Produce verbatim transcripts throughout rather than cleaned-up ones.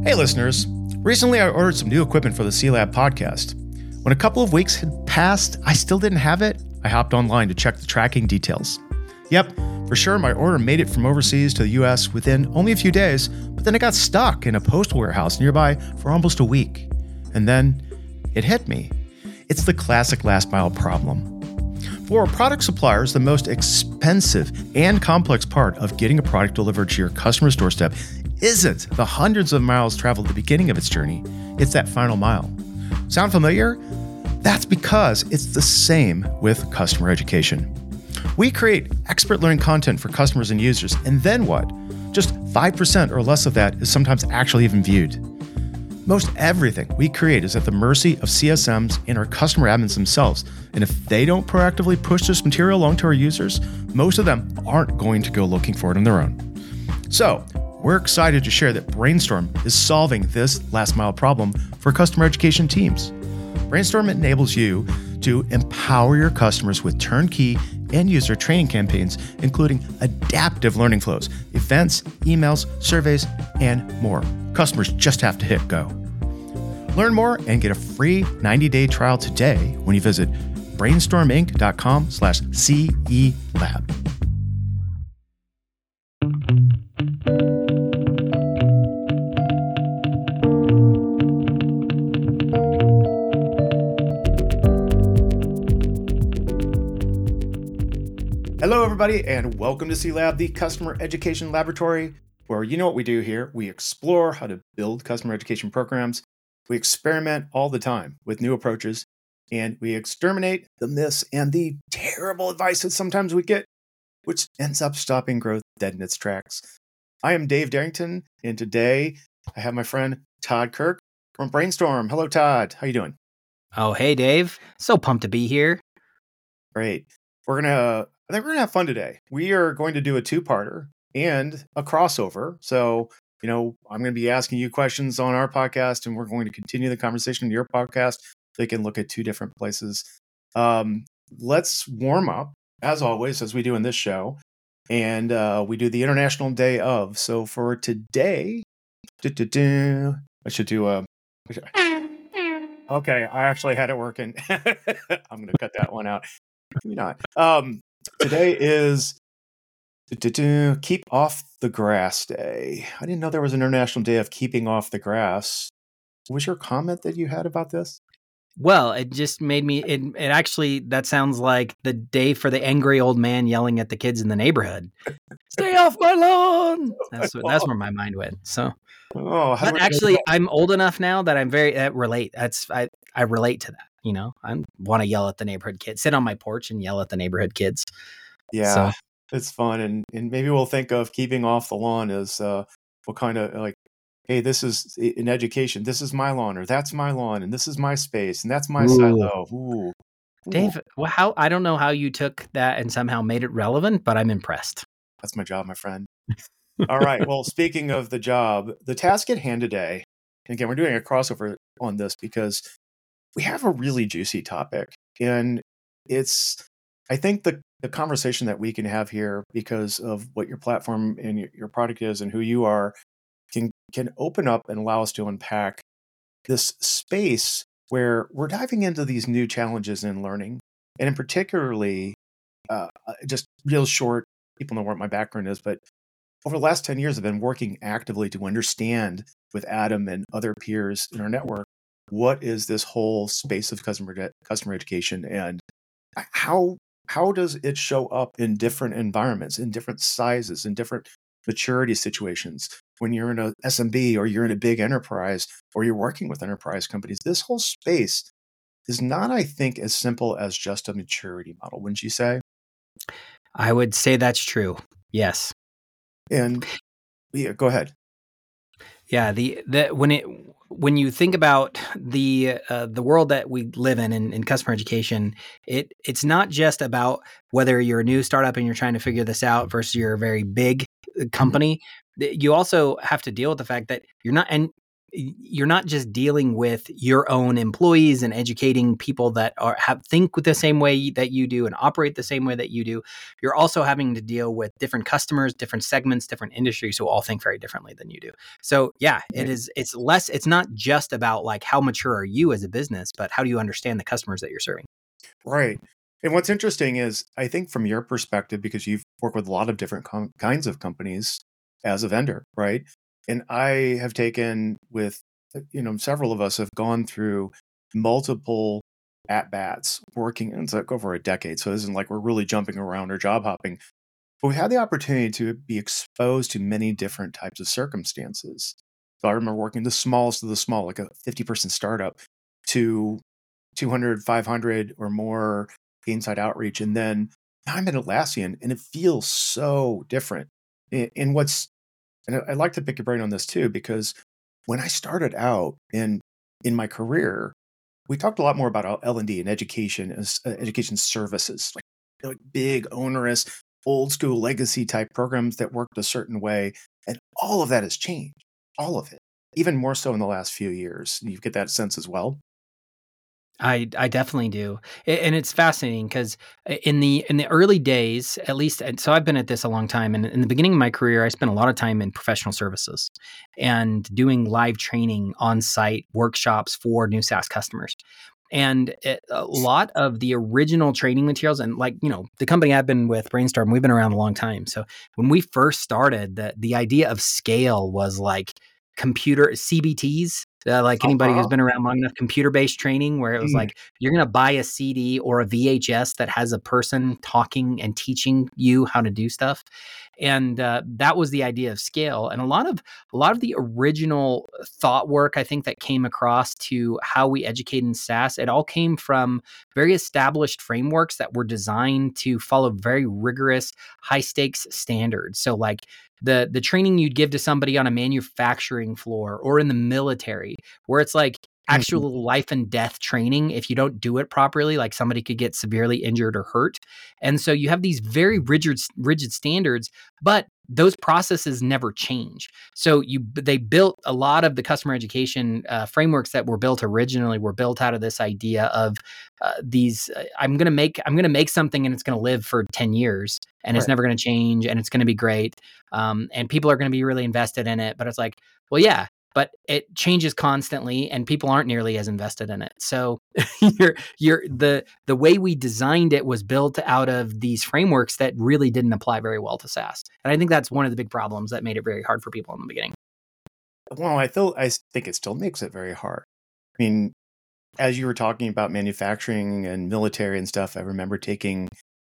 Hey listeners, recently I ordered some new equipment for the C-Lab podcast. When a couple of weeks had passed, I still didn't have it. I hopped online to check the tracking details. Yep, for sure my order made it from overseas to the U S within only a few days, but then it got stuck in a postal warehouse nearby for almost a week. And then it hit me. It's the classic last mile problem. For product suppliers, the most expensive and complex part of getting a product delivered to your customer's doorstep isn't the hundreds of miles traveled at the beginning of its journey, it's that final mile. Sound familiar? That's because it's the same with customer education. We create expert learning content for customers and users, and then what? Just five percent or less of that is sometimes actually even viewed. Most everything we create is at the mercy of C S Ms and our customer admins themselves, and if they don't proactively push this material along to our users, most of them aren't going to go looking for it on their own. So, we're excited to share that Brainstorm is solving this last mile problem for customer education teams. Brainstorm enables you to empower your customers with turnkey end user training campaigns, including adaptive learning flows, events, emails, surveys, and more. Customers just have to hit go. Learn more and get a free ninety-day trial today when you visit brainstorminc.com slash CE Lab. Hello, everybody, and welcome to C-Lab, the Customer Education Laboratory, where you know what we do here. We explore how to build customer education programs. We experiment all the time with new approaches, and we exterminate the myths and the terrible advice that sometimes we get, which ends up stopping growth dead in its tracks. I am Dave Darrington, and today I have my friend Todd Kirk from Brainstorm. Hello, Todd. How you doing? Oh, hey, Dave. So pumped to be here. Great. We're going to I think we're going to have fun today. We are going to do a two-parter and a crossover. So, you know, I'm going to be asking you questions on our podcast, and we're going to continue the conversation in your podcast. They can look at two different places. Um, let's warm up, as always, as we do in this show. And uh, we do the International Day of. So for today, I should do a... Okay, I actually had it working. I'm going to cut that one out. Maybe not. Um, Today is Keep Off the Grass Day. I didn't know there was an International Day of Keeping Off the Grass. What was your comment that you had about this? Well, it just made me, it, it actually, that sounds like the day for the angry old man yelling at the kids in the neighborhood. Stay off my lawn! That's, what, that's where my mind went. So, oh, but actually, I'm old enough now that I'm very, that relate. That's, I, I relate to that. You know, I want to yell at the neighborhood kids, sit on my porch and yell at the neighborhood kids. Yeah, so. It's fun. And, and maybe we'll think of keeping off the lawn as uh, what kind of like, hey, this is in education. This is my lawn, or that's my lawn, and this is my space, and that's my Ooh. silo. Ooh. Ooh. Dave, well, how I don't know how you took that and somehow made it relevant, but I'm impressed. That's my job, my friend. All right. Well, speaking of the job, the task at hand today, and again, we're doing a crossover on this because we have a really juicy topic, and it's, I think the, the conversation that we can have here, because of what your platform and your, your product is and who you are, can, can open up and allow us to unpack this space where we're diving into these new challenges in learning. And in particularly, uh, just real short, people know what my background is, but over the last ten years, I've been working actively to understand with Adam and other peers in our network, what is this whole space of customer customer education, and how how does it show up in different environments, in different sizes, in different maturity situations? When you're in a S M B or you're in a big enterprise or you're working with enterprise companies, this whole space is not, I think, as simple as just a maturity model, wouldn't you say? I would say that's true. Yes. And yeah, go ahead. Yeah, the the when it when you think about the uh, the world that we live in, in in customer education, it it's not just about whether you're a new startup and you're trying to figure this out versus you're a very big company. You also have to deal with the fact that you're not, and you're not just dealing with your own employees and educating people that are have think with the same way that you do and operate the same way that you do. You're also having to deal with different customers, different segments, different industries who all think very differently than you do. So yeah, it is. It's less. It's not just about like how mature are you as a business, but how do you understand the customers that you're serving? Right. And what's interesting is, I think from your perspective, because you've worked with a lot of different com- kinds of companies as a vendor, right? And I have taken with, you know, several of us have gone through multiple at-bats working, and it's like over a decade. So this isn't like we're really jumping around or job hopping, but we had the opportunity to be exposed to many different types of circumstances. So I remember working the smallest of the small, like a fifty person startup, to two hundred, five hundred or more inside outreach. And then now I'm at Atlassian, and it feels so different. And and what's, and I- I'd like to pick your brain on this too, because when I started out in in my career, we talked a lot more about L and D and education as uh, education services, like, like big, onerous, old school legacy type programs that worked a certain way. And all of that has changed, all of it, even more so in the last few years. You get that sense as well. I I definitely do, A- and it's fascinating because in the in the early days, at least, and so I've been at this a long time. And in the beginning of my career, I spent a lot of time in professional services and doing live training on site workshops for new SaaS customers. And it, a lot of the original training materials, and like you know, the company I've been with, Brainstorm, we've been around a long time. So when we first started, the the idea of scale was like computer C B Ts. Uh, like anybody who's Uh-huh. been around long enough, computer-based training, where it was Mm, like you're going to buy a C D or a V H S that has a person talking and teaching you how to do stuff, and uh, that was the idea of scale. And a lot of a lot of the original thought work, I think, that came across to how we educate in SaaS, it all came from very established frameworks that were designed to follow very rigorous, high-stakes standards. So, like the the training you'd give to somebody on a manufacturing floor or in the military, where it's like mhm. actual life and death training. If you don't do it properly, like somebody could get severely injured or hurt. And so you have these very rigid rigid standards, but those processes never change. So you they built a lot of the customer education uh, frameworks that were built originally were built out of this idea of uh, these. Uh, I'm gonna make I'm gonna make something and it's gonna live for ten years and it's Right. never gonna change and it's gonna be great. Um, and people are gonna be really invested in it. But it's like, well, yeah, but it changes constantly and people aren't nearly as invested in it. So you're you're the the way we designed it was built out of these frameworks that really didn't apply very well to SaaS. And I think that's one of the big problems that made it very hard for people in the beginning. Well, I feel I s- think it still makes it very hard. I mean, as you were talking about manufacturing and military and stuff, I remember taking.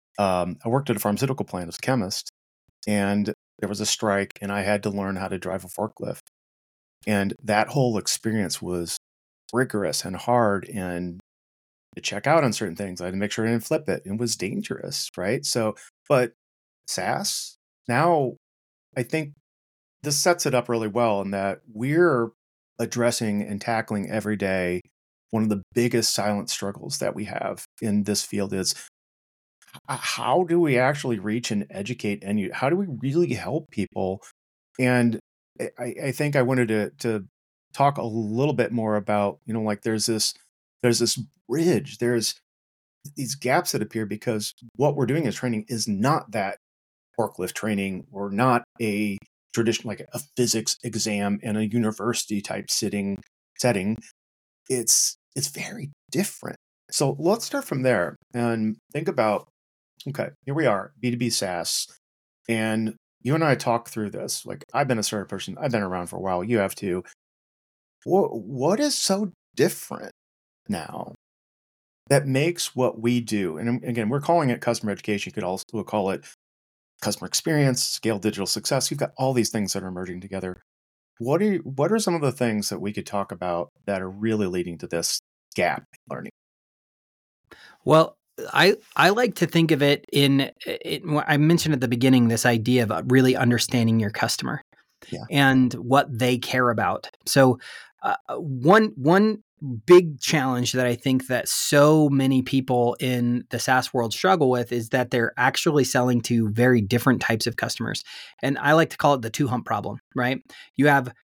Um, I worked at a pharmaceutical plant as a chemist, and there was a strike, and I had to learn how to drive a forklift. And that whole experience was rigorous and hard, and to check out on certain things, I had to make sure I didn't flip it. It was dangerous, right? So, but SaaS now, I think this sets it up really well in that we're addressing and tackling every day. One of the biggest silent struggles that we have in this field is, h- how do we actually reach and educate, and you, how do we really help people? And I, I I think I wanted to to talk a little bit more about, you know, like there's this there's this bridge, there's these gaps that appear because what we're doing as training is not that forklift training or not a traditional like a physics exam in a university type sitting setting. It's it's very different. So let's start from there and think about, okay, here we are, B two B SaaS, and you and I talk through this. Like I've been a startup person, I've been around for a while. You have too. What what is so different now that makes what we do? And um, again, we're calling it customer education. You could also we'll call it customer experience, scale digital success. You've got all these things that are merging together. What are you, what are some of the things that we could talk about that are really leading to this gap in learning? Well, I I like to think of it in it, I mentioned at the beginning this idea of uh, really understanding your customer Yeah. and what they care about. So, uh, one one big challenge that I think that so many people in the SaaS world struggle with is that they're actually selling to very different types of customers. And I like to call it the two hump problem, right? You have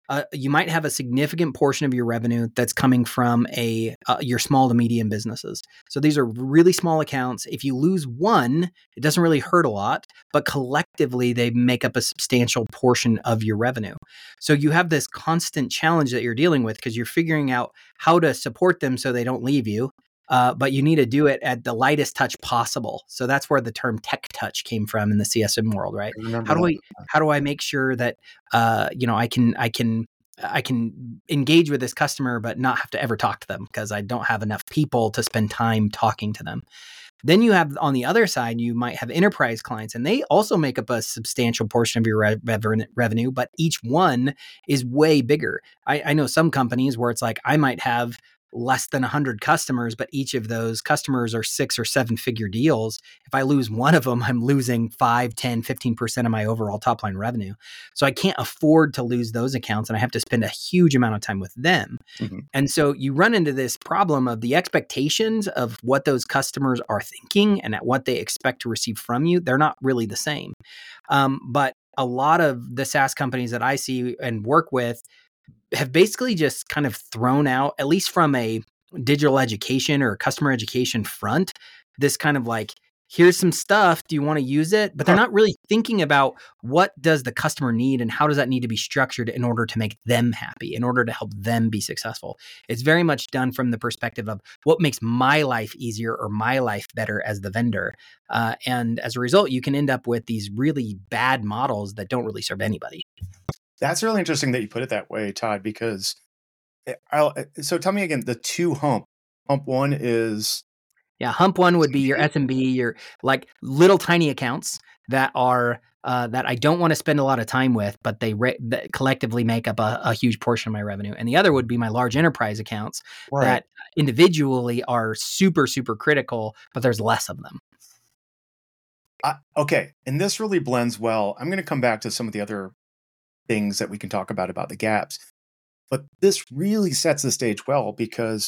uh, you might have a significant portion of your revenue that's coming from a uh, your small to medium businesses. So these are really small accounts. If you lose one, it doesn't really hurt a lot, but collectively they make up a substantial portion of your revenue. So you have this constant challenge that you're dealing with because you're figuring out how to support them so they don't leave you. Uh, but you need to do it at the lightest touch possible. So that's where the term tech touch came from in the C S M world, right? How do that. I how do I make sure that uh, you know I can I can I can engage with this customer but not have to ever talk to them because I don't have enough people to spend time talking to them. Then you have on the other side, you might have enterprise clients, and they also make up a substantial portion of your re- rev- revenue, but each one is way bigger. I, I know some companies where it's like I might have less than one hundred customers, but each of those customers are six or seven figure deals. If I lose one of them, I'm losing five, ten, fifteen percent of my overall top line revenue. So I can't afford to lose those accounts and I have to spend a huge amount of time with them. Mm-hmm. And so you run into this problem of the expectations of what those customers are thinking and at what they expect to receive from you. They're not really the same. Um, but a lot of the SaaS companies that I see and work with have basically just kind of thrown out, at least from a digital education or customer education front, this kind of like, here's some stuff. Do you want to use it? But they're not really thinking about what does the customer need and how does that need to be structured in order to make them happy, in order to help them be successful. It's very much done from the perspective of what makes my life easier or my life better as the vendor. Uh, and as a result, you can end up with these really bad models that don't really serve anybody. That's really interesting that you put it that way, Todd, because I'll, so tell me again, the two hump. Hump one is... Yeah, hump one would be your S M B, your like little tiny accounts that are uh, that I don't want to spend a lot of time with, but they re- that collectively make up a, a huge portion of my revenue. And the other would be my large enterprise accounts right. that individually are super, super critical, but there's less of them. Uh, okay, and this really blends well. I'm going to come back to some of the other things that we can talk about about the gaps, but this really sets the stage well because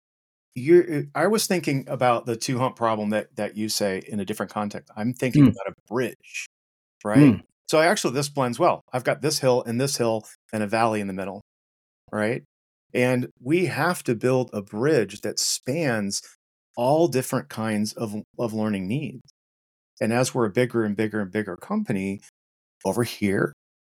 you're I was thinking about the two hump problem that that you say in a different context. I'm thinking mm. about a bridge, right? Mm. So I actually this blends well. I've got this hill and this hill and a valley in the middle, right? And we have to build a bridge that spans all different kinds of of learning needs. And as we're a bigger and bigger and bigger company over here,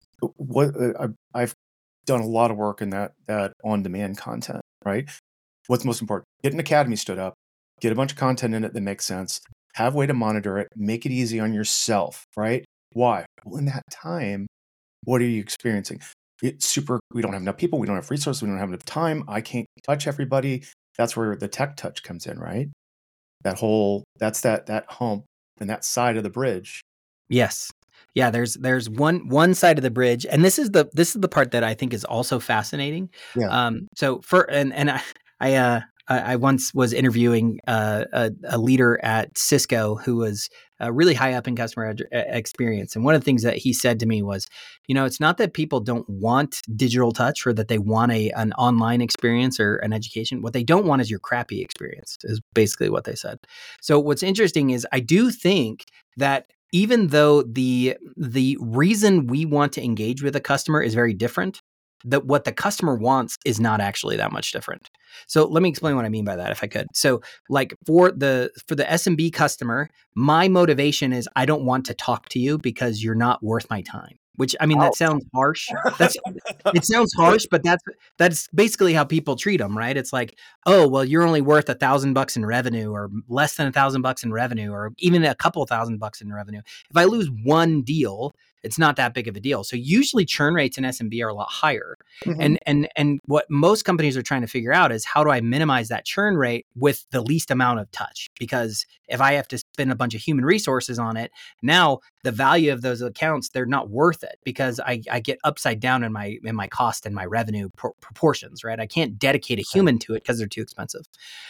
what uh, I've done a lot of work in that that on-demand content, right? What's most important? Get an academy stood up, get a bunch of content in it that makes sense, have a way to monitor it, make it easy on yourself, right? Why? Well, in that time, what are you experiencing? It's super, we don't have enough people, we don't have resources, we don't have enough time, I can't touch everybody. That's where the tech touch comes in, right? That whole, that's that that hump and that side of the bridge. Yes. Yeah, there's there's one one side of the bridge, and this is the this is the part that I think is also fascinating. Yeah. Um. So for and and I I uh I once was interviewing uh, a, a leader at Cisco who was uh, really high up in customer ed- experience, and one of the things that he said to me was, you know, it's not that people don't want digital touch or that they want a an online experience or an education. What they don't want is your crappy experience. Is basically what they said. So what's interesting is I do think that even though the the reason we want to engage with a customer is very different, that what the customer wants is not actually that much different. So let me explain what I mean by that, if I could. So like for the for the S M B customer, my motivation is I don't want to talk to you because you're not worth my time. Which, I mean, oh. that sounds harsh. That's it sounds harsh, but that's that's basically how people treat them, right? It's like, oh, well, you're only worth a thousand bucks in revenue, or less than a thousand bucks in revenue, or even a couple thousand bucks in revenue. If I lose one deal, it's not that big of a deal. So usually churn rates in S M B are a lot higher. Mm-hmm. And and and what most companies are trying to figure out is how do I minimize that churn rate with the least amount of touch? Because if I have to spend a bunch of human resources on it, now the value of those accounts, they're not worth it because I, I get upside down in my in my cost and my revenue pro- proportions, right? I can't dedicate a human to it because they're too expensive.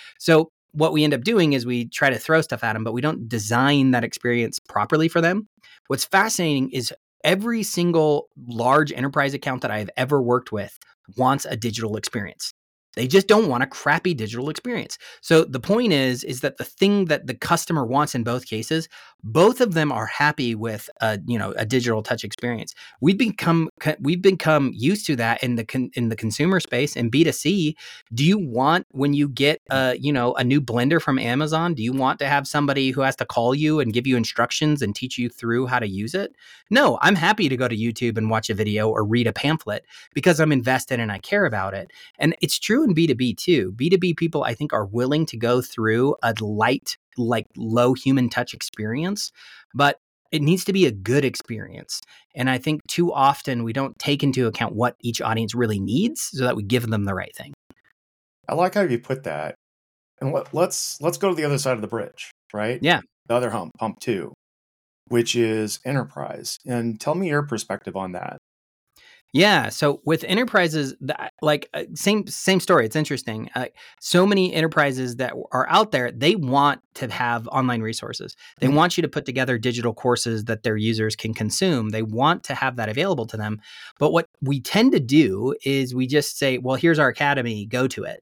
So what we end up doing is we try to throw stuff at them, but we don't design that experience properly for them. What's fascinating is every single large enterprise account that I've ever worked with wants a digital experience. They just don't want a crappy digital experience. So the point is, is that the thing that the customer wants in both cases, both of them are happy with a, you know, a digital touch experience. We've become we've become used to that in the con, in the consumer space and B two C. Do you want, when you get a, you know, a new blender from Amazon, do you want to have somebody who has to call you and give you instructions and teach you through how to use it? No, I'm happy to go to YouTube and watch a video or read a pamphlet because I'm invested and I care about it. And it's true in B two B too. B two B people, I think, are willing to go through a light, like low human touch experience, but it needs to be a good experience. And I think too often we don't take into account what each audience really needs so that we give them the right thing. I like how you put that. And let, let's let's go to the other side of the bridge, right? Yeah. The other hump, hump two, which is enterprise. And tell me your perspective on that. Yeah. So with enterprises, like uh, same same story. It's interesting. Uh, so many enterprises that are out there, they want to have online resources. They mm-hmm. want you to put together digital courses that their users can consume. They want to have that available to them. But what we tend to do is we just say, well, here's our academy, go to it.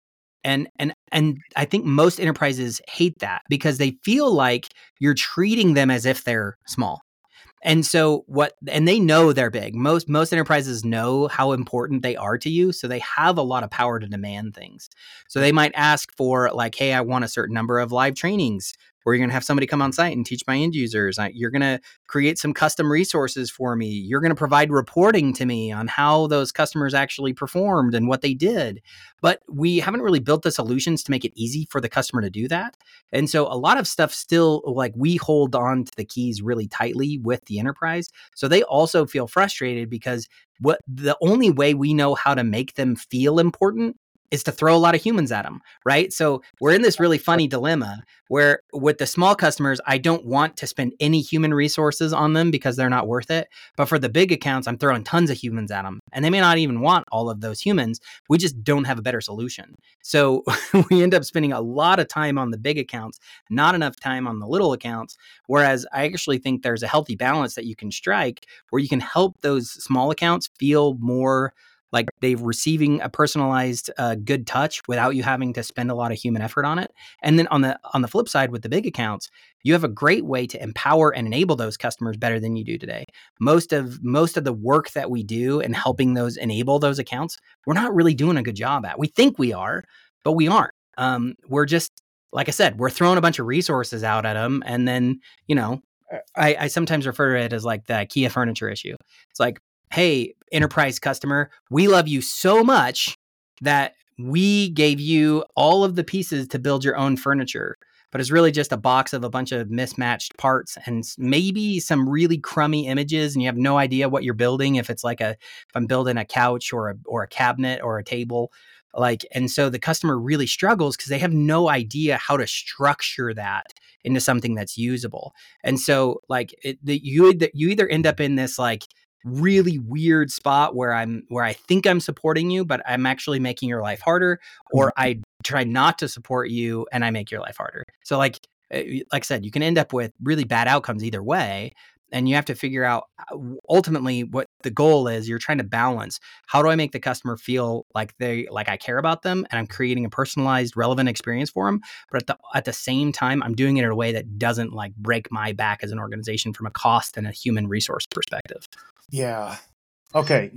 And and and I think most enterprises hate that because they feel like you're treating them as if they're small. And so what, and they know they're big. Most, most enterprises know how important they are to you. So they have a lot of power to demand things. So they might ask for like, hey, I want a certain number of live trainings where you're going to have somebody come on site and teach my end users. You're going to create some custom resources for me. You're going to provide reporting to me on how those customers actually performed and what they did. But we haven't really built the solutions to make it easy for the customer to do that. And so a lot of stuff still, like, we hold on to the keys really tightly with the enterprise. So they also feel frustrated because what the only way we know how to make them feel important is to throw a lot of humans at them, right? So we're in this really funny dilemma where with the small customers, I don't want to spend any human resources on them because they're not worth it. But for the big accounts, I'm throwing tons of humans at them. And they may not even want all of those humans. We just don't have a better solution. So we end up spending a lot of time on the big accounts, not enough time on the little accounts. Whereas I actually think there's a healthy balance that you can strike where you can help those small accounts feel more like they're receiving a personalized uh, good touch without you having to spend a lot of human effort on it. And then on the on the flip side with the big accounts, you have a great way to empower and enable those customers better than you do today. Most of most of the work that we do in helping those enable those accounts, we're not really doing a good job at. We think we are, but we aren't. Um, we're just, like I said, we're throwing a bunch of resources out at them. And then, you know, I, I sometimes refer to it as like the IKEA furniture issue. It's like, hey, enterprise customer, we love you so much that we gave you all of the pieces to build your own furniture. But it's really just a box of a bunch of mismatched parts and maybe some really crummy images, and you have no idea what you're building. If it's like a, if I'm building a couch or a or a cabinet or a table, like, and so the customer really struggles because they have no idea how to structure that into something that's usable. And so, like, it, the, you you either end up in this like really weird spot where I'm where I think I'm supporting you, but I'm actually making your life harder, or I try not to support you and I make your life harder. So like like I said, you can end up with really bad outcomes either way. And you have to figure out ultimately what the goal is. You're trying to balance, how do I make the customer feel like they like I care about them and I'm creating a personalized, relevant experience for them, but at the at the same time I'm doing it in a way that doesn't like break my back as an organization from a cost and a human resource perspective. Yeah. Okay.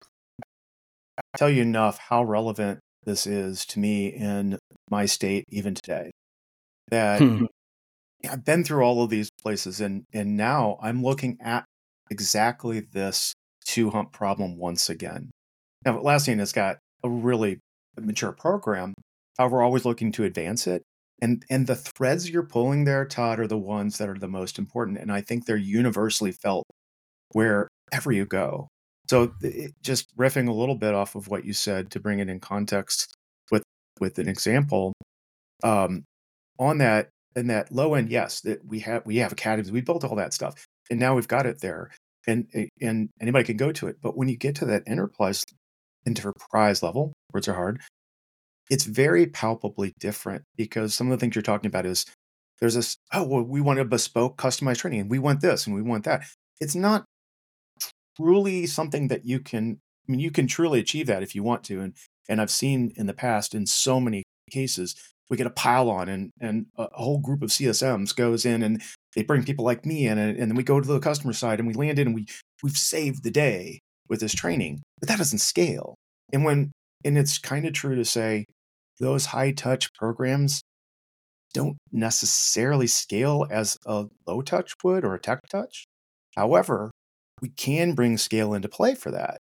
I'll tell you enough how relevant this is to me in my state even today. That hmm. I've been through all of these places, and and now I'm looking at exactly this two hump problem once again. Now, Atlassian has got a really mature program. However, we're always looking to advance it. And and the threads you're pulling there, Todd, are the ones that are the most important. And I think they're universally felt wherever you go. So it, just riffing a little bit off of what you said to bring it in context with with an example, um, on that, in that low end, yes, that we have we have academies, we built all that stuff, and now we've got it there, and and anybody can go to it. But when you get to that enterprise enterprise level, words are hard, it's very palpably different, because some of the things you're talking about is there's this, oh, well, we want a bespoke, customized training, and we want this and we want that. It's not truly something that you can, I mean, you can truly achieve that if you want to. And And I've seen in the past, in so many cases, we get a pile on and, and a whole group of C S Ms goes in and they bring people like me in, and, and then we go to the customer side and we land in and we, we've saved the day with this training, but that doesn't scale. And when, and it's kind of true to say those high touch programs don't necessarily scale as a low touch would or a tech touch. However, we can bring scale into play for that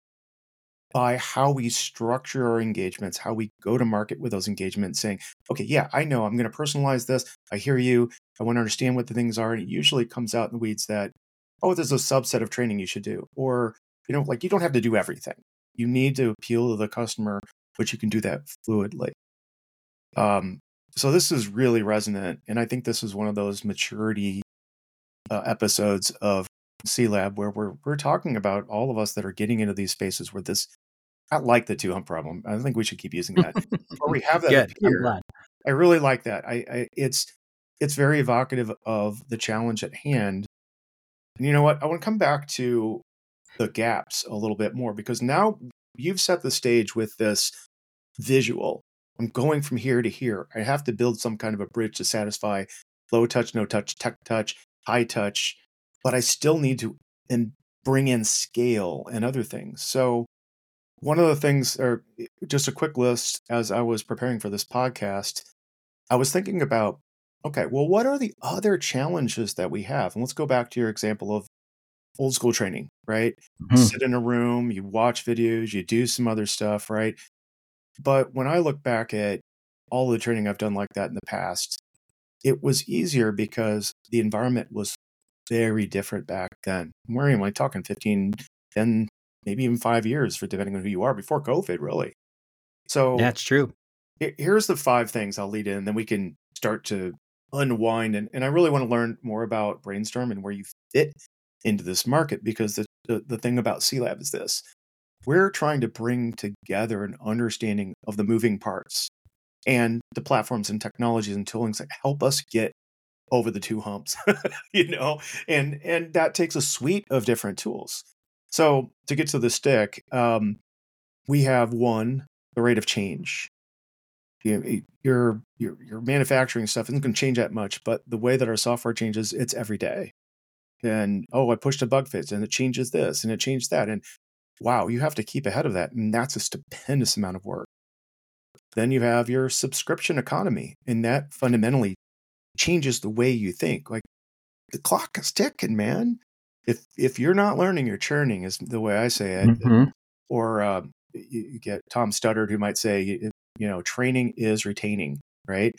by how we structure our engagements, how we go to market with those engagements, saying, okay, yeah, I know I'm going to personalize this. I hear you. I want to understand what the things are. And it usually comes out in the weeds that, oh, there's a subset of training you should do. Or, you know, like you don't have to do everything. You need to appeal to the customer, but you can do that fluidly. Um, so this is really resonant. And I think this is one of those maturity uh, episodes of C-Lab where we're we're talking about all of us that are getting into these spaces where this, I like the two hump problem. I think we should keep using that. Or we have that Good. appear. I'm glad. I really like that. I, I it's it's very evocative of the challenge at hand. And you know what? I want to come back to the gaps a little bit more, because now you've set the stage with this visual. I'm going from here to here. I have to build some kind of a bridge to satisfy low touch, no touch, tech touch, high touch, but I still need to and bring in scale and other things. So one of the things, or just a quick list as I was preparing for this podcast, I was thinking about, okay, well, what are the other challenges that we have? And let's go back to your example of old school training, right? Mm-hmm. You sit in a room, you watch videos, you do some other stuff, right? But when I look back at all the training I've done like that in the past, it was easier because the environment was very different back then. We're only talking fifteen, ten, maybe even five years for depending on who you are, before COVID, really. So that's true. Here's the five things I'll lead in, and then we can start to unwind. And, and I really want to learn more about Brainstorm and where you fit into this market, because the, the, the thing about C-Lab is this. We're trying to bring together an understanding of the moving parts and the platforms and technologies and toolings that help us get over the two humps, you know, and and that takes a suite of different tools. So to get to the stick, um, we have one, the rate of change. You, your your your manufacturing stuff isn't going to change that much, but the way that our software changes, it's every day. And oh, I pushed a bug fix and it changes this and it changed that, and wow, you have to keep ahead of that, and that's a stupendous amount of work. Then you have your subscription economy, and that fundamentally changes the way you think. Like, the clock is ticking, man. If if you're not learning, you're churning, is the way I say it. Mm-hmm. Or uh, you, you get Tom Studdard, who might say, you know, training is retaining, right?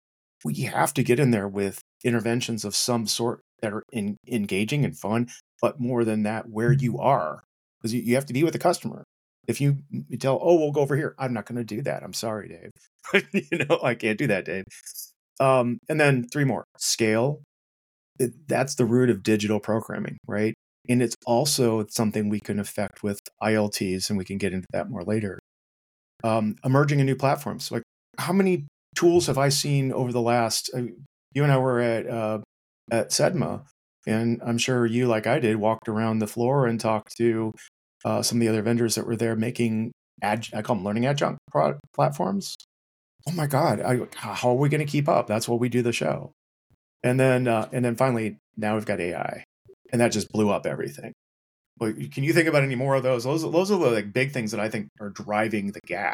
We have to get in there with interventions of some sort that are in, engaging and fun, but more than that, where you are, because you, you have to be with the customer. If you, you tell, oh, we'll go over here, I'm not going to do that. I'm sorry, Dave. you know, I can't do that, Dave. Um, and then three more. Scale. It, that's the root of digital programming, right? And it's also something we can affect with I L Ts, and we can get into that more later. Um, emerging in new platforms. Like, how many tools have I seen over the last, uh, you and I were at uh, at SEDMA, and I'm sure you, like I did, walked around the floor and talked to uh, some of the other vendors that were there making, ad, I call them learning adjunct pro- platforms. Oh my God, I, how are we going to keep up? That's what we do the show. And then, uh, and then finally, now we've got A I, and that just blew up everything. But can you think about any more of those? Those, those are the like big things that I think are driving the gap.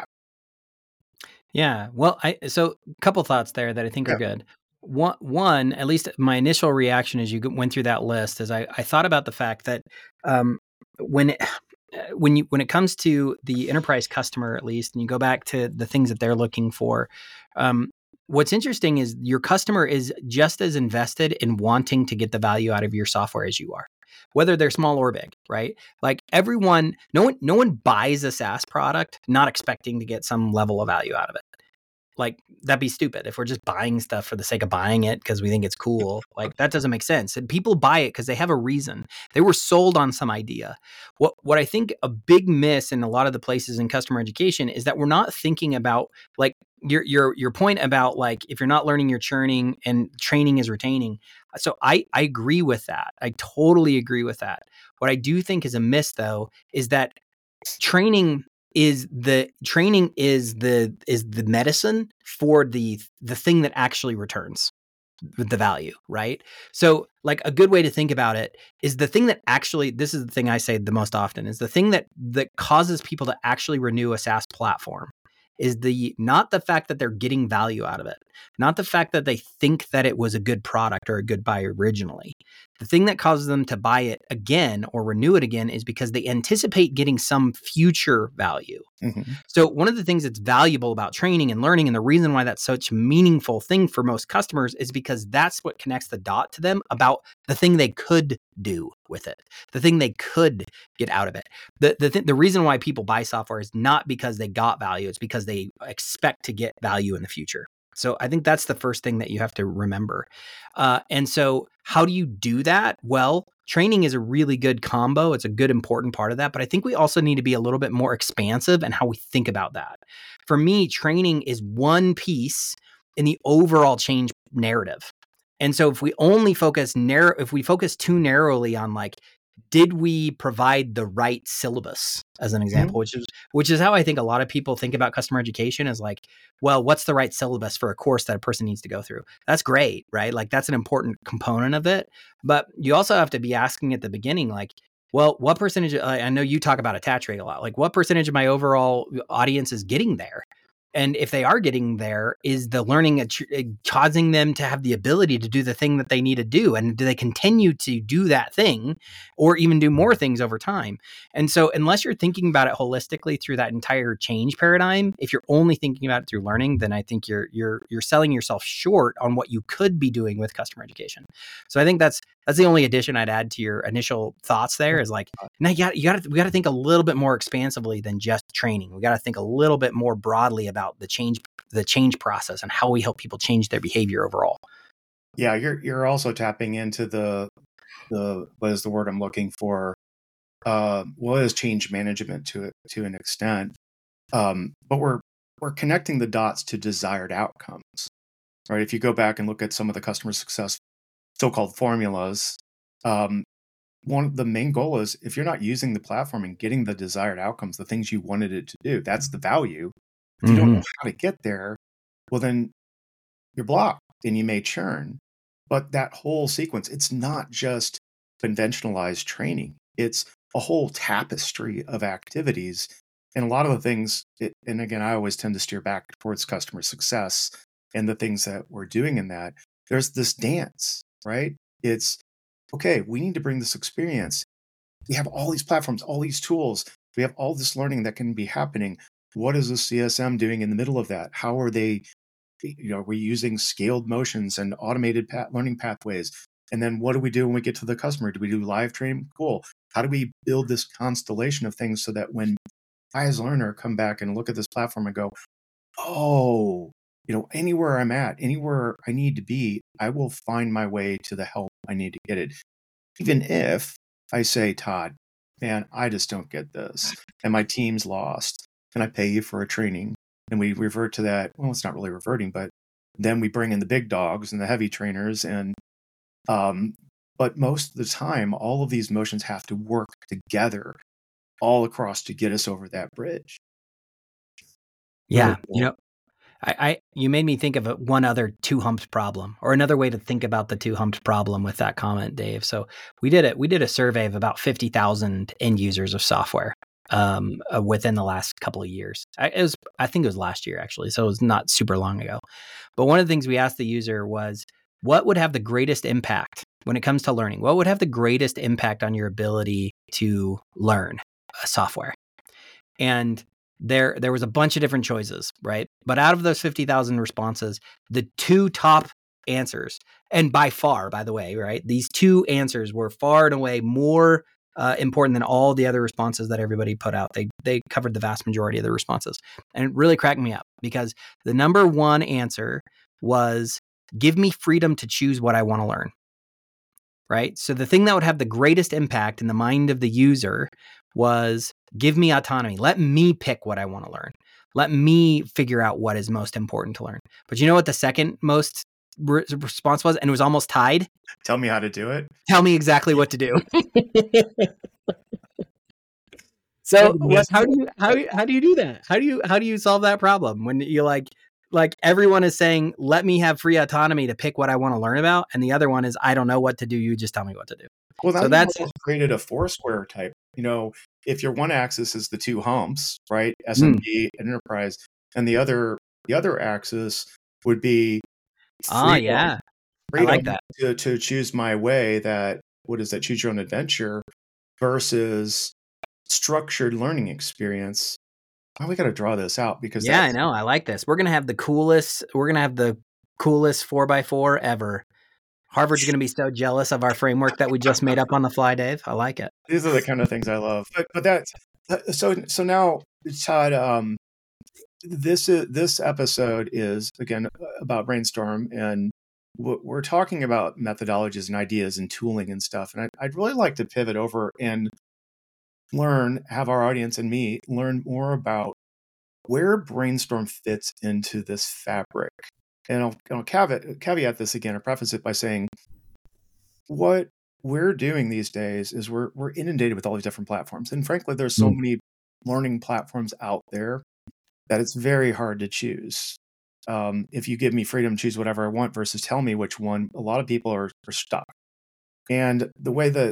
Yeah. Well, I so a couple thoughts there that I think yeah. are good. One, one, at least my initial reaction as you went through that list is I, I thought about the fact that um, when it, when you when it comes to the enterprise customer, at least, and you go back to the things that they're looking for, um, what's interesting is your customer is just as invested in wanting to get the value out of your software as you are, whether they're small or big, right? Like everyone, no one, no one buys a SaaS product not expecting to get some level of value out of it. Like, that'd be stupid if we're just buying stuff for the sake of buying it because we think it's cool. Like, that doesn't make sense. And people buy it because they have a reason. They were sold on some idea. What what I think a big miss in a lot of the places in customer education is that we're not thinking about, like, your your your point about, like, if you're not learning, you're churning, and training is retaining. So I, I agree with that. I totally agree with that. What I do think is a miss, though, is that training is the training is the is the medicine for the the thing that actually returns the value, right? So like a good way to think about it is the thing that actually, this is the thing I say the most often, is the thing that that causes people to actually renew a SaaS platform is the not the fact that they're getting value out of it, not the fact that they think that it was a good product or a good buy originally. The thing that causes them to buy it again or renew it again is because they anticipate getting some future value. Mm-hmm. So one of the things that's valuable about training and learning, and the reason why that's such a meaningful thing for most customers, is because that's what connects the dot to them about the thing they could do with it, the thing they could get out of it. The the, th- the reason why people buy software is not because they got value, it's because they expect to get value in the future. So I think that's the first thing that you have to remember. Uh, and so how do you do that? Well, training is a really good combo. It's a good, important part of that. But I think we also need to be a little bit more expansive in how we think about that. For me, training is one piece in the overall change narrative. And so if we only focus narrow, if we focus too narrowly on like, did we provide the right syllabus as an example, mm-hmm. which is which is how I think a lot of people think about customer education is like, well, what's the right syllabus for a course that a person needs to go through? That's great, right? Like that's an important component of it. But you also have to be asking at the beginning, like, well, what percentage, uh, I know you talk about attach rate a lot, like what percentage of my overall audience is getting there? And if they are getting there, is the learning causing them to have the ability to do the thing that they need to do? And do they continue to do that thing or even do more things over time? And so unless you're thinking about it holistically through that entire change paradigm, if you're only thinking about it through learning, then I think you're you're you're selling yourself short on what you could be doing with customer education. So I think that's that's the only addition I'd add to your initial thoughts there is like, now you got you got to we got to think a little bit more expansively than just training. We got to think a little bit more broadly about the change the change process and how we help people change their behavior overall. Yeah, you're you're also tapping into the the what is the word I'm looking for? Uh, what is change management to it to an extent? Um, but we're we're connecting the dots to desired outcomes, right? If you go back and look at some of the customer success so-called formulas, um, one of the main goal is if you're not using the platform and getting the desired outcomes, the things you wanted it to do, that's the value. If you mm-hmm. don't know how to get there, well, then you're blocked and you may churn. But that whole sequence, it's not just conventionalized training. It's a whole tapestry of activities. And a lot of the things, it, and again, I always tend to steer back towards customer success and the things that we're doing in that. There's this dance, right? It's, okay, we need to bring this experience. We have all these platforms, all these tools. We have all this learning that can be happening. What is the C S M doing in the middle of that? How are they, you know, are we using scaled motions and automated path, learning pathways? And then what do we do when we get to the customer? Do we do live training? Cool. How do we build this constellation of things so that when I as a learner come back and look at this platform and go, oh, you know, anywhere I'm at, anywhere I need to be, I will find my way to the help I need to get it. Even if I say, Todd, man, I just don't get this and my team's lost. Can I pay you for a training? And we revert to that. Well, it's not really reverting, but then we bring in the big dogs and the heavy trainers. And, um, but most of the time, all of these motions have to work together all across to get us over that bridge. Yeah. Really cool. You know, I, I, you made me think of a, one other two humped problem, or another way to think about the two humped problem with that comment, Dave. So we did it. We did a survey of about fifty thousand end users of software um, uh, within the last couple of years. I, it was, I think it was last year actually. So it was not super long ago. But one of the things we asked the user was, what would have the greatest impact when it comes to learning? What would have the greatest impact on your ability to learn uh, software? And There, there was a bunch of different choices, right? But out of those fifty thousand responses, the two top answers, and by far, by the way, right, these two answers were far and away more uh, important than all the other responses that everybody put out. They they covered the vast majority of the responses, and it really cracked me up because the number one answer was, "Give me freedom to choose what I want to learn." Right? So the thing that would have the greatest impact in the mind of the user was, give me autonomy. Let me pick what I want to learn. Let me figure out what is most important to learn. But you know what the second most re- response was? And it was almost tied. Tell me how to do it. Tell me exactly what to do. So what, how do you how how do you do that? How do you how do you solve that problem when you like like everyone is saying, let me have free autonomy to pick what I want to learn about, and the other one is I don't know what to do. You just tell me what to do. Well, now so you've that's created a four square type. You know, if your one axis is the two humps, right, S M B mm. and enterprise, and the other the other axis would be Ah, freedom, yeah, freedom I like that. To, to choose my way. That what is that? Choose your own adventure versus structured learning experience. Oh, we got to draw this out because Yeah, that's, I know. I like this. We're gonna have the coolest. We're gonna have the coolest four by four ever. Harvard's going to be so jealous of our framework that we just made up on the fly, Dave. I like it. These are the kind of things I love. But but that's so so now, Todd. Um, this is this episode is again about Brainstorm, and we're talking about methodologies and ideas and tooling and stuff. And I'd, I'd really like to pivot over and learn, have our audience and me learn more about where Brainstorm fits into this fabric. And I'll, I'll caveat, caveat this again, or preface it by saying, what we're doing these days is we're we're inundated with all these different platforms. And frankly, there's so mm. many learning platforms out there that it's very hard to choose. Um, if you give me freedom to choose whatever I want versus tell me which one, a lot of people are, are stuck. And the way that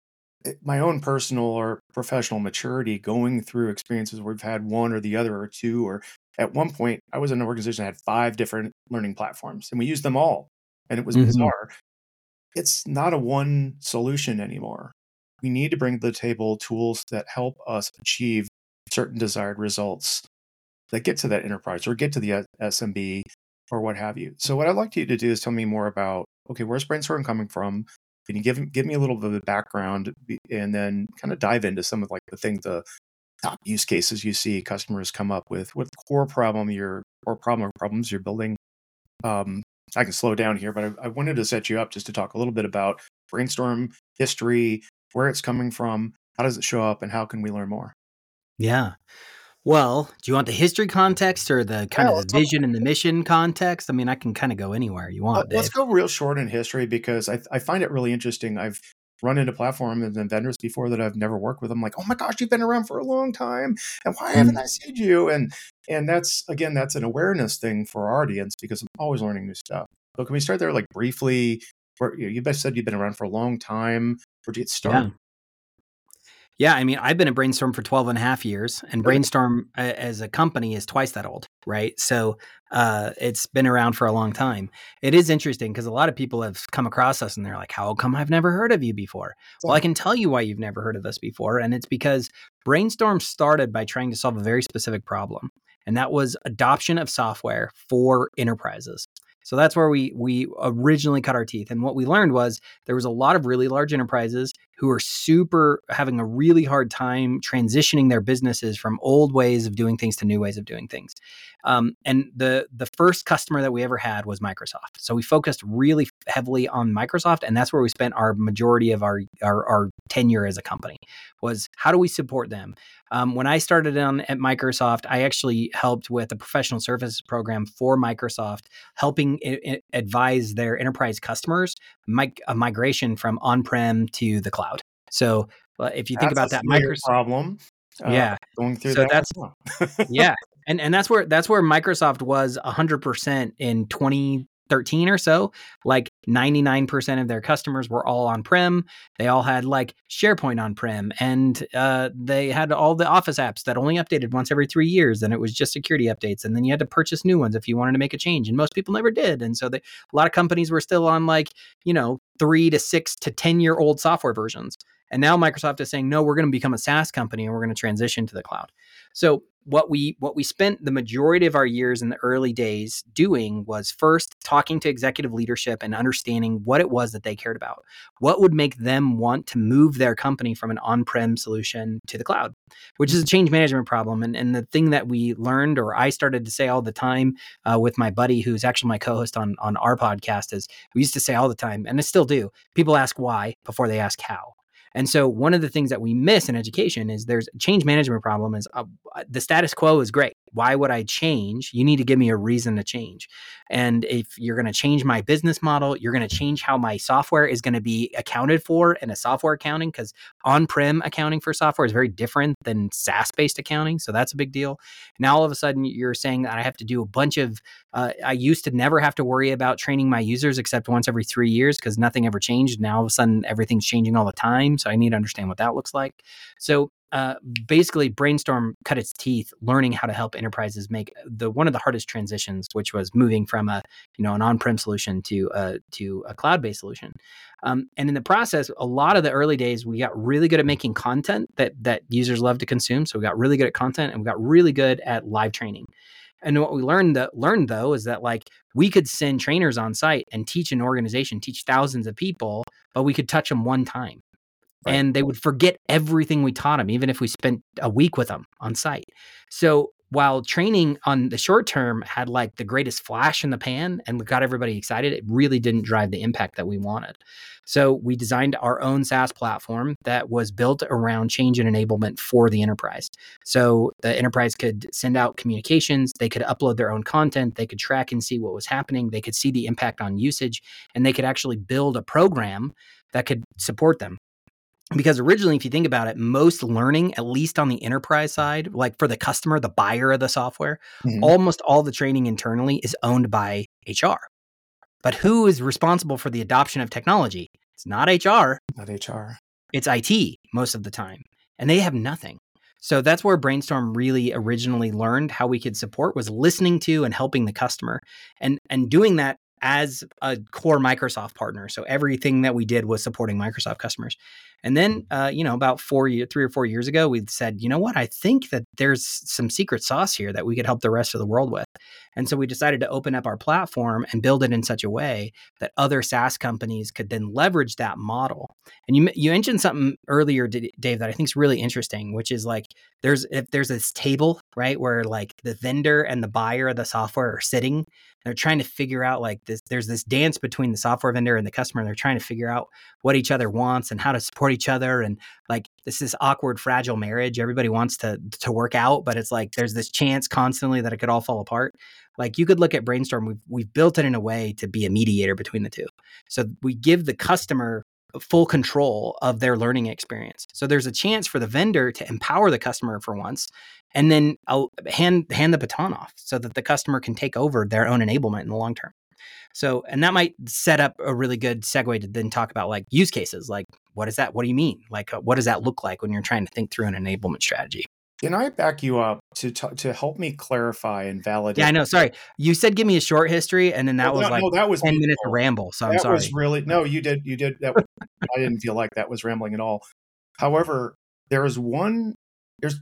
my own personal or professional maturity going through experiences where we've had one or the other or two, or at one point I was in an organization that had five different learning platforms and we used them all. And it was mm-hmm. bizarre. It's not a one solution anymore. We need to bring to the table tools that help us achieve certain desired results that get to that enterprise or get to the S M B or what have you. So what I'd like you to do is tell me more about, okay, where's Brainstorm coming from? Can you give give me a little bit of a background and then kind of dive into some of like the things, the top use cases you see customers come up with, what core problem you're, or problem or problems you're building. Um, I can slow down here, but I, I wanted to set you up just to talk a little bit about Brainstorm history, where it's coming from, how does it show up, and how can we learn more? Yeah. Well, do you want the history context or the kind yeah, of the vision talk. and the mission context? I mean, I can kind of go anywhere you want, uh, Dave. Let's go real short in history because I, I find it really interesting. I've run into platforms and vendors before that I've never worked with. I'm like, oh my gosh, you've been around for a long time, and why haven't mm. I seen you? And and that's, again, that's an awareness thing for our audience because I'm always learning new stuff. So can we start there, like briefly? Where, you guys said you've been around for a long time. Where'd you get started? Yeah. Yeah, I mean, I've been at Brainstorm for twelve and a half years, and Brainstorm uh, as a company is twice that old, right? So uh, it's been around for a long time. It is interesting because a lot of people have come across us and they're like, how come I've never heard of you before? Yeah. Well, I can tell you why you've never heard of us before, and it's because Brainstorm started by trying to solve a very specific problem, and that was adoption of software for enterprises. So that's where we we originally cut our teeth. And what we learned was there was a lot of really large enterprises who are super having a really hard time transitioning their businesses from old ways of doing things to new ways of doing things. Um, and the the first customer that we ever had was Microsoft. So we focused really heavily on Microsoft, and that's where we spent our majority of our our, our tenure as a company, was how do we support them? Um, when I started on at Microsoft, I actually helped with a professional services program for Microsoft, helping I- I advise their enterprise customers mig- a migration from on-prem to the cloud. So uh, if you think that's about that, Microsoft problem, uh, yeah, going through so that. That's yeah, and and that's where that's where Microsoft was one hundred percent in twenty thirteen or so. Like ninety-nine percent of their customers were all on-prem. They all had like SharePoint on-prem, and uh, they had all the Office apps that only updated once every three years, and it was just security updates. And then you had to purchase new ones if you wanted to make a change, and most people never did. And so they, a lot of companies were still on like, you know, three to six to ten year old software versions. And now Microsoft is saying, no, we're going to become a SaaS company and we're going to transition to the cloud. So what we what we spent the majority of our years in the early days doing was first talking to executive leadership and understanding what it was that they cared about. What would make them want to move their company from an on-prem solution to the cloud, which is a change management problem. And, and the thing that we learned, or I started to say all the time uh, with my buddy, who's actually my co-host on, on our podcast, is we used to say all the time, and I still do, people ask why before they ask how. And so one of the things that we miss in education is there's a change management problem is uh, the status quo is great. why would I change? You need to give me a reason to change. And if you're going to change my business model, you're going to change how my software is going to be accounted for in a software accounting, because on-prem accounting for software is very different than SaaS-based accounting. So that's a big deal. Now, all of a sudden, you're saying that I have to do a bunch of, uh, I used to never have to worry about training my users except once every three years because nothing ever changed. Now, all of a sudden, everything's changing all the time. So I need to understand what that looks like. So uh, basically, Brainstorm cut its teeth learning how to help enterprises make the one of the hardest transitions, which was moving from a you know an on-prem solution to a to a cloud-based solution. Um, and in the process, a lot of the early days, we got really good at making content that that users love to consume. So we got really good at content, and we got really good at live training. And what we learned that learned though is that like we could send trainers on site and teach an organization, teach thousands of people, but we could touch them one time. Right. And they would forget everything we taught them, even if we spent a week with them on site. So while training on the short term had like the greatest flash in the pan and got everybody excited, it really didn't drive the impact that we wanted. So we designed our own SaaS platform that was built around change and enablement for the enterprise. So the enterprise could send out communications, they could upload their own content, they could track and see what was happening, they could see the impact on usage, and they could actually build a program that could support them. Because originally, if you think about it, most learning, at least on the enterprise side, like for the customer, the buyer of the software, mm-hmm. almost all the training internally is owned by H R. But who is responsible for the adoption of technology? It's not H R. Not H R. It's I T most of the time. And they have nothing. So that's where Brainstorm really originally learned how we could support, was listening to and helping the customer, and, and doing that as a core Microsoft partner. So everything that we did was supporting Microsoft customers. And then, uh, you know, about four year, three or four years ago, we said, you know what, I think that there's some secret sauce here that we could help the rest of the world with. And so we decided to open up our platform and build it in such a way that other SaaS companies could then leverage that model. And you you mentioned something earlier, Dave, that I think is really interesting, which is like there's if there's this table, right, where like the vendor and the buyer of the software are sitting. They're trying to figure out like this. There's this dance between the software vendor and the customer. And they're trying to figure out what each other wants and how to support each other. And like this is awkward, fragile marriage. Everybody wants to to work out, but it's like there's this chance constantly that it could all fall apart. Like you could look at Brainstorm. We've we've built it in a way to be a mediator between the two. So we give the customer full control of their learning experience. So there's a chance for the vendor to empower the customer for once, and then I'll hand hand the baton off so that the customer can take over their own enablement in the long term. So, and that might set up a really good segue to then talk about like use cases. Like, what is that? What do you mean? Like, what does that look like when you're trying to think through an enablement strategy? Can I back you up to t- to help me clarify and validate? Yeah, I know. Sorry. You said give me a short history, and then that well, was no, like no, that was ten me. minutes of ramble. So that I'm sorry. was really, no, you did. You did. That was, I didn't feel like that was rambling at all. However, there is one, there's,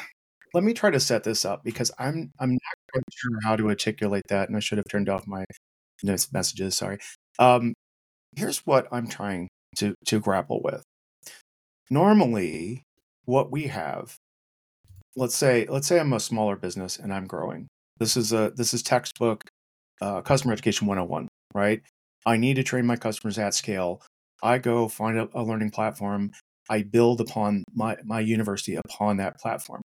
let me try to set this up because I'm I'm not quite sure how to articulate that, and I should have turned off my messages. Sorry. Um, here's what I'm trying to to grapple with. Normally, what we have, let's say let's say I'm a smaller business and I'm growing. This is a this is textbook uh, customer education one oh one, right? I need to train my customers at scale. I go find a, a learning platform. I build upon my my university upon that platform.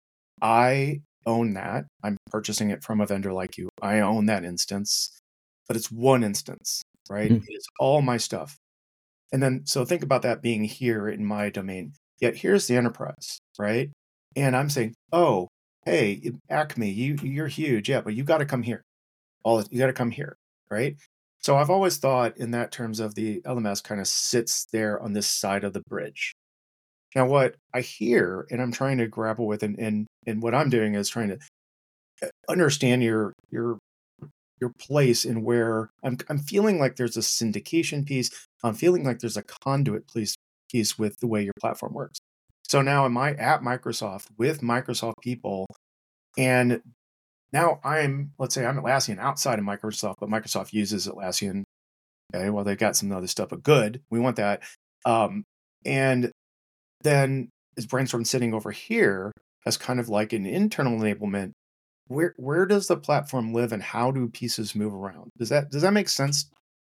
I own that. I'm purchasing it from a vendor like you. I own that instance, but it's one instance, right? Mm-hmm. It's all my stuff. And then, so think about that being here in my domain. Yet here's the enterprise, right? And I'm saying, oh, hey, Acme, you, you're huge. Yeah, but you got to come here. All you got to come here, right? So I've always thought in that terms of the L M S kind of sits there on this side of the bridge. Now, what I hear, and I'm trying to grapple with, and and, and what I'm doing is trying to understand your your your place in where I'm I'm feeling like there's a syndication piece. I'm feeling like there's a conduit piece piece with the way your platform works. So now am I at Microsoft with Microsoft people, and now I'm, let's say I'm Atlassian outside of Microsoft, but Microsoft uses Atlassian. Okay, well, they got some other stuff, but good. We want that. Um, and then is Brainstorm sitting over here as kind of like an internal enablement? Where where does the platform live, and how do pieces move around? Does that does that make sense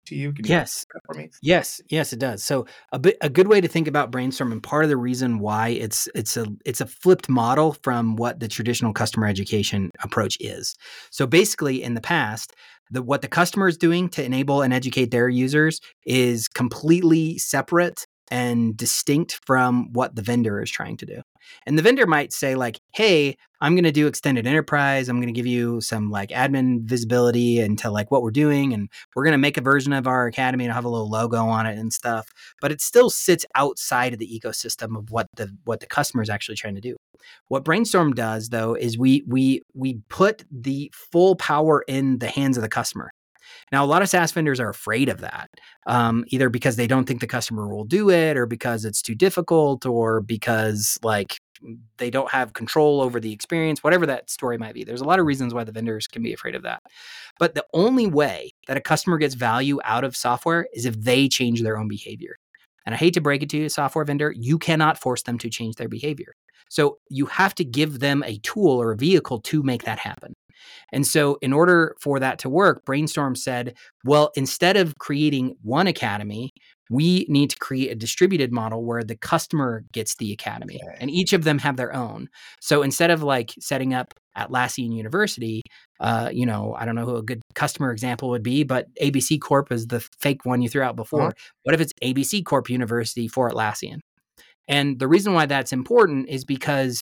to you? Can you Yes. that for me? Yes, yes, it does. So a bit, a good way to think about Brainstorm, and part of the reason why it's it's a it's a flipped model from what the traditional customer education approach is. So basically, in the past, the what the customer is doing to enable and educate their users is completely separate and distinct from what the vendor is trying to do. And the vendor might say like, "Hey, I'm going to do extended enterprise. I'm going to give you some like admin visibility into like what we're doing, and we're going to make a version of our academy and have a little logo on it and stuff." But it still sits outside of the ecosystem of what the what the customer is actually trying to do. What Brainstorm does though is we we we put the full power in the hands of the customer. Now, a lot of SaaS vendors are afraid of that, um, either because they don't think the customer will do it, or because it's too difficult, or because like they don't have control over the experience, whatever that story might be. There's a lot of reasons why the vendors can be afraid of that. But the only way that a customer gets value out of software is if they change their own behavior. And I hate to break it to you, a software vendor, you cannot force them to change their behavior. So you have to give them a tool or a vehicle to make that happen. And so, in order for that to work, Brainstorm said, well, instead of creating one academy, we need to create a distributed model where the customer gets the academy, Okay. and each of them have their own. So instead of like setting up Atlassian University, uh, you know, I don't know who a good customer example would be, but A B C Corp is the fake one you threw out before. Uh-huh. What if it's A B C Corp University for Atlassian? And the reason why that's important is because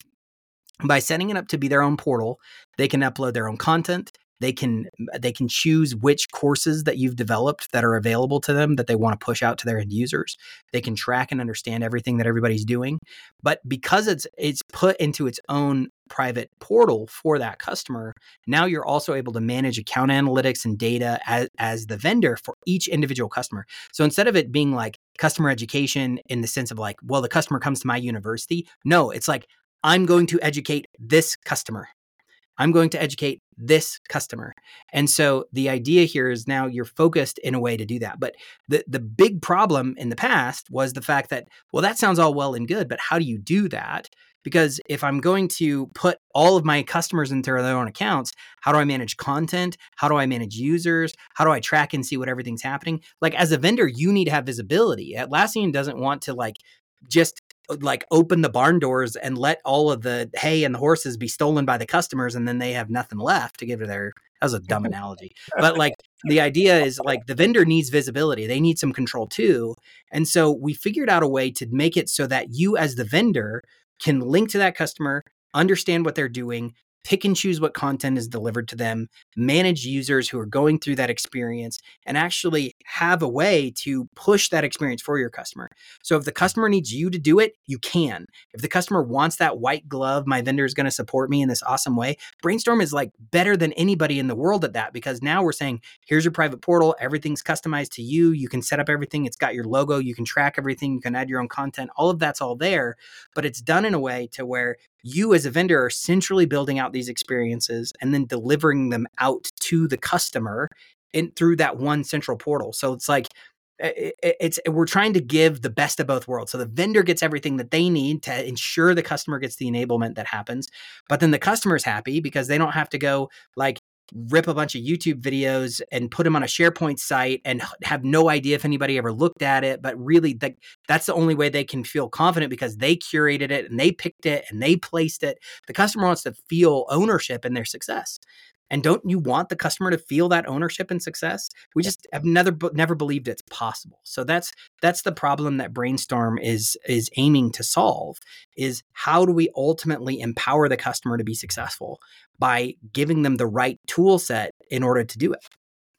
by setting it up to be their own portal, they can upload their own content. They can they can choose which courses that you've developed that are available to them that they want to push out to their end users. They can track and understand everything that everybody's doing. But because it's it's put into its own private portal for that customer, now you're also able to manage account analytics and data as, as the vendor for each individual customer. So instead of it being like customer education in the sense of like, well, the customer comes to my university. No, it's like, I'm going to educate this customer. I'm going to educate this customer. And so the idea here is now you're focused in a way to do that. But the, the big problem in the past was the fact that, well, that sounds all well and good, but how do you do that? Because if I'm going to put all of my customers into their own accounts, how do I manage content? How do I manage users? How do I track and see what everything's happening? Like as a vendor, you need to have visibility. Atlassian doesn't want to like just like open the barn doors and let all of the hay and the horses be stolen by the customers, and then they have nothing left to give to their, that was a dumb analogy. But like the idea is like the vendor needs visibility. They need some control too. And so we figured out a way to make it so that you as the vendor can link to that customer, understand what they're doing, pick and choose what content is delivered to them, manage users who are going through that experience, and actually have a way to push that experience for your customer. So if the customer needs you to do it, you can. If the customer wants that white glove, my vendor is going to support me in this awesome way, Brainstorm is like better than anybody in the world at that, because now we're saying, here's your private portal. Everything's customized to you. You can set up everything. It's got your logo. You can track everything. You can add your own content. All of that's all there, but it's done in a way to where you as a vendor are centrally building out these experiences and then delivering them out to the customer in through that one central portal. So it's like, it, it's we're trying to give the best of both worlds. So the vendor gets everything that they need to ensure the customer gets the enablement that happens, but then the customer's happy because they don't have to go like rip a bunch of YouTube videos and put them on a SharePoint site and have no idea if anybody ever looked at it. But really, that, that's the only way they can feel confident because they curated it and they picked it and they placed it. The customer wants to feel ownership in their success. And don't you want the customer to feel that ownership and success? We just have never never believed it's possible. So that's that's the problem that Brainstorm is is aiming to solve, is how do we ultimately empower the customer to be successful by giving them the right tool set in order to do it.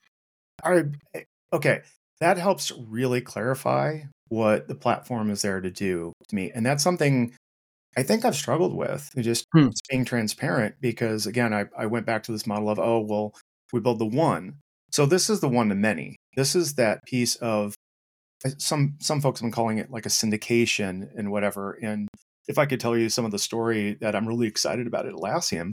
All right. Okay. That helps really clarify what the platform is there to do to me. And that's something I think I've struggled with, just Hmm. being transparent, because again, I, I went back to this model of, oh, well, we build the one. So this is the one to many. This is that piece of some, some folks have been calling it like a syndication and whatever. And if I could tell you some of the story that I'm really excited about at Atlassian,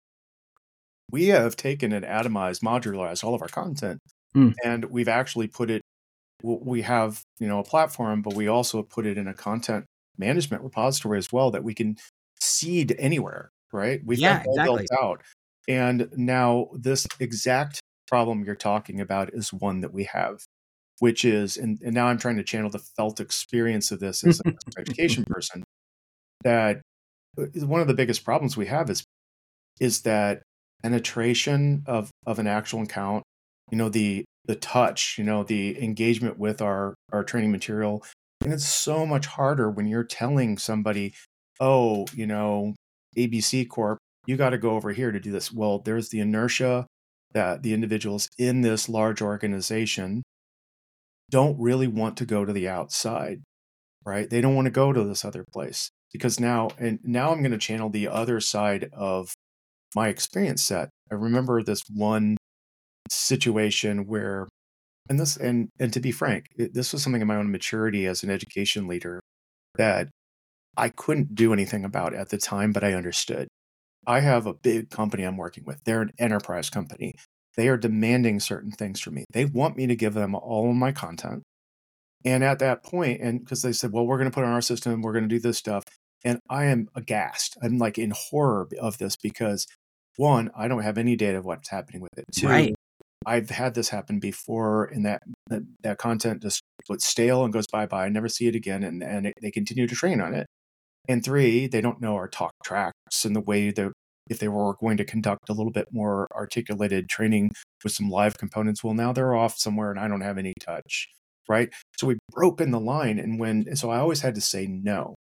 we have taken and atomized, modularized all of our content. Hmm. And we've actually put it, we have, you know, a platform, but we also put it in a content management repository as well that we can seed anywhere, right? We've Yeah, got all exactly. built out. And now this exact problem you're talking about is one that we have. which is, and, and now I'm trying to channel the felt experience of this as a customer education person, that one of the biggest problems we have is is that penetration of of an actual account, you know, the the touch, you know, the engagement with our our training material. And it's so much harder when you're telling somebody, oh, you know, A B C Corp, you got to go over here to do this. Well, there's the inertia that the individuals in this large organization don't really want to go to the outside, right? They don't want to go to this other place because now, and now I'm going to channel the other side of my experience set. I remember this one situation where, and this, and and to be frank, it, this was something in my own maturity as an education leader that I couldn't do anything about at the time, but I understood. I have a big company I'm working with. They're an enterprise company. They are demanding certain things from me. They want me to give them all of my content. And at that point, and because they said, well, we're going to put it on our system, we're going to do this stuff. And I am aghast. I'm like in horror of this because one, I don't have any data of what's happening with it. Two, Right. I've had this happen before, and that, that that content just gets stale and goes bye-bye. I never see it again, and, and it, they continue to train on it. And three, they don't know our talk tracks and the way that if they were going to conduct a little bit more articulated training with some live components, well, now they're off somewhere and I don't have any touch, right? So we've broken the line, and when so I always had to say no.